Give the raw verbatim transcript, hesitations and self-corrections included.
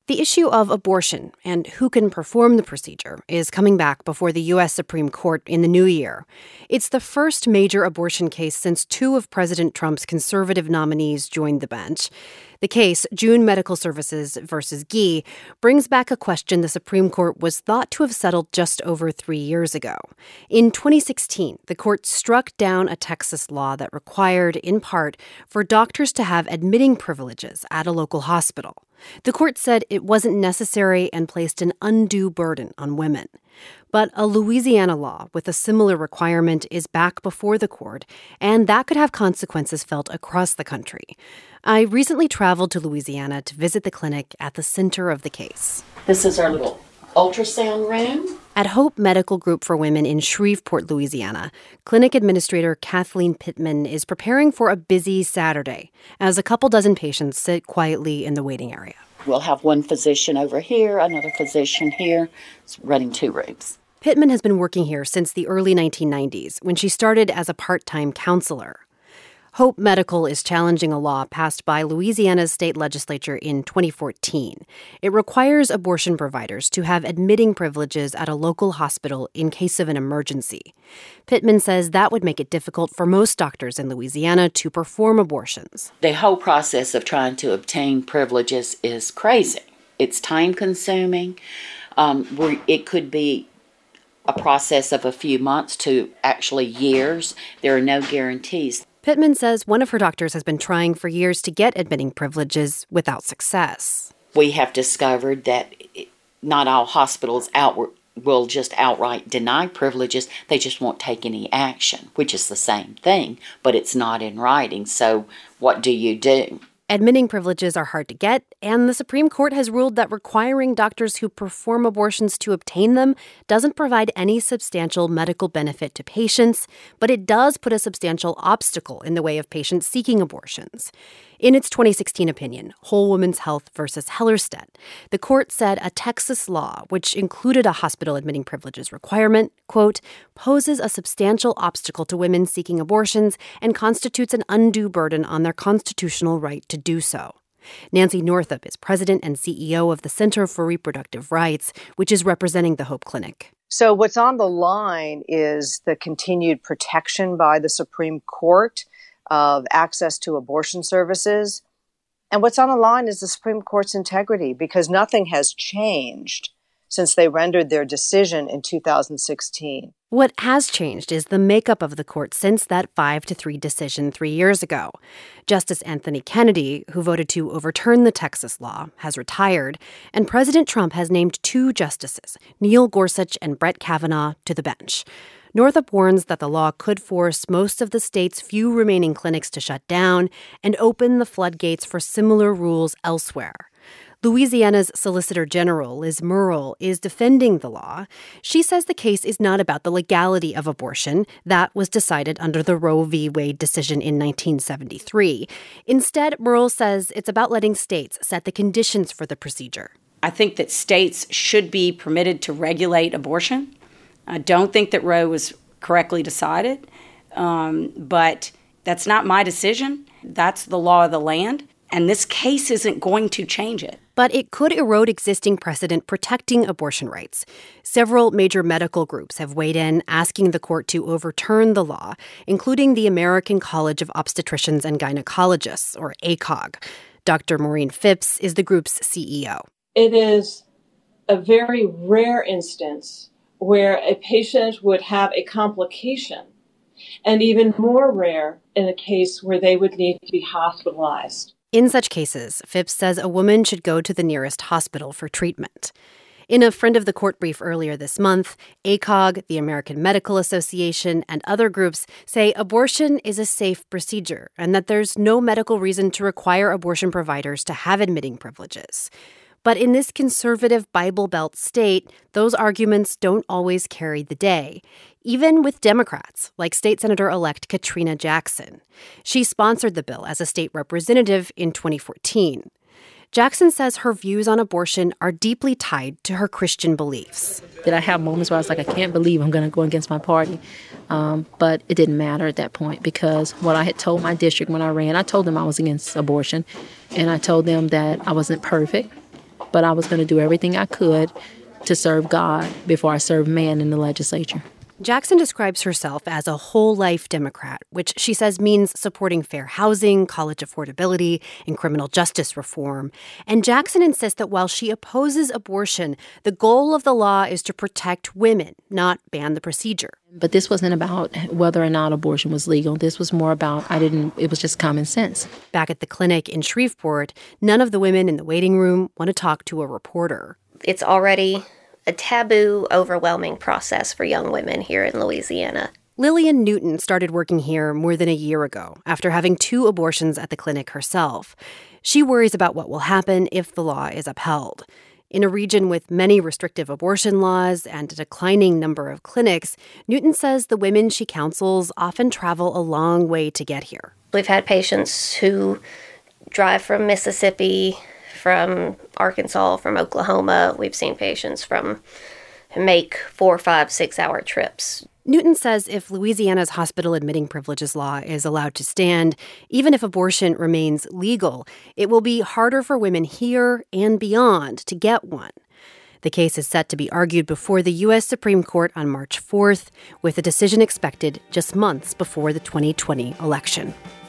The issue of abortion and who can perform the procedure is coming back before the U S Supreme Court in the new year. It's the first major abortion case since two of President Trump's conservative nominees joined the bench. The case, June Medical Services versus Gee, brings back a question the Supreme Court was thought to have settled just over three years ago. In twenty sixteen, the court struck down a Texas law that required, in part, for doctors to have admitting privileges at a local hospital. The court said it wasn't necessary and placed an undue burden on women. But a Louisiana law with a similar requirement is back before the court, and that could have consequences felt across the country. I recently traveled to Louisiana to visit the clinic at the center of the case. This is our little ultrasound room. At Hope Medical Group for Women in Shreveport, Louisiana, clinic administrator Kathleen Pittman is preparing for a busy Saturday as a couple dozen patients sit quietly in the waiting area. We'll have one physician over here, another physician here. It's running two rooms. Pittman has been working here since the early nineteen nineties, when she started as a part-time counselor. Hope Medical is challenging a law passed by Louisiana's state legislature in twenty fourteen. It requires abortion providers to have admitting privileges at a local hospital in case of an emergency. Pittman says that would make it difficult for most doctors in Louisiana to perform abortions. The whole process of trying to obtain privileges is crazy. It's time-consuming. Um, where it could be a process of a few months to actually years. There are no guarantees. Pittman says one of her doctors has been trying for years to get admitting privileges without success. We have discovered that not all hospitals out will just outright deny privileges. They just won't take any action, which is the same thing, but it's not in writing. So what do you do? Admitting privileges are hard to get, and the Supreme Court has ruled that requiring doctors who perform abortions to obtain them doesn't provide any substantial medical benefit to patients, but it does put a substantial obstacle in the way of patients seeking abortions. In its twenty sixteen opinion, Whole Woman's Health versus Hellerstedt, the court said a Texas law, which included a hospital admitting privileges requirement, quote, poses a substantial obstacle to women seeking abortions and constitutes an undue burden on their constitutional right to do so. Nancy Northup is president and C E O of the Center for Reproductive Rights, which is representing the Hope Clinic. So what's on the line is the continued protection by the Supreme Court of access to abortion services. And what's on the line is the Supreme Court's integrity, because nothing has changed since they rendered their decision in two thousand sixteen. What has changed is the makeup of the court since that five to three decision three years ago. Justice Anthony Kennedy, who voted to overturn the Texas law, has retired, and President Trump has named two justices, Neil Gorsuch and Brett Kavanaugh, to the bench. Northup warns that the law could force most of the state's few remaining clinics to shut down and open the floodgates for similar rules elsewhere. Louisiana's Solicitor General, Liz Murrill, is defending the law. She says the case is not about the legality of abortion. That was decided under the Roe v. Wade decision in nineteen seventy-three. Instead, Murrill says it's about letting states set the conditions for the procedure. I think that states should be permitted to regulate abortion. I don't think that Roe was correctly decided, um, but that's not my decision. That's the law of the land, and this case isn't going to change it. But it could erode existing precedent protecting abortion rights. Several major medical groups have weighed in, asking the court to overturn the law, including the American College of Obstetricians and Gynecologists, or A C O G. Doctor Maureen Phipps is the group's C E O. It is a very rare instance where a patient would have a complication, and even more rare in a case where they would need to be hospitalized. In such cases, Phipps says a woman should go to the nearest hospital for treatment. In a friend of the court brief earlier this month, A C O G, the American Medical Association, and other groups say abortion is a safe procedure and that there's no medical reason to require abortion providers to have admitting privileges. But in this conservative Bible Belt state, those arguments don't always carry the day, even with Democrats, like State Senator-elect Katrina Jackson. She sponsored the bill as a state representative in twenty fourteen. Jackson says her views on abortion are deeply tied to her Christian beliefs. Did I have moments where I was like, I can't believe I'm going to go against my party? Um, but it didn't matter at that point, because what I had told my district when I ran, I told them I was against abortion, and I told them that I wasn't perfect, but I was going to do everything I could to serve God before I served man in the legislature. Jackson describes herself as a whole-life Democrat, which she says means supporting fair housing, college affordability, and criminal justice reform. And Jackson insists that while she opposes abortion, the goal of the law is to protect women, not ban the procedure. But this wasn't about whether or not abortion was legal. This was more about, I didn't, it was just common sense. Back at the clinic in Shreveport, none of the women in the waiting room want to talk to a reporter. It's already a taboo, overwhelming process for young women here in Louisiana. Lillian Newton started working here more than a year ago after having two abortions at the clinic herself. She worries about what will happen if the law is upheld. In a region with many restrictive abortion laws and a declining number of clinics, Newton says the women she counsels often travel a long way to get here. We've had patients who drive from Mississippi, from Arkansas, from Oklahoma. We've seen patients from make four, five, six-hour trips. Newton says if Louisiana's hospital admitting privileges law is allowed to stand, even if abortion remains legal, it will be harder for women here and beyond to get one. The case is set to be argued before the U S Supreme Court on March fourth, with a decision expected just months before the twenty twenty election.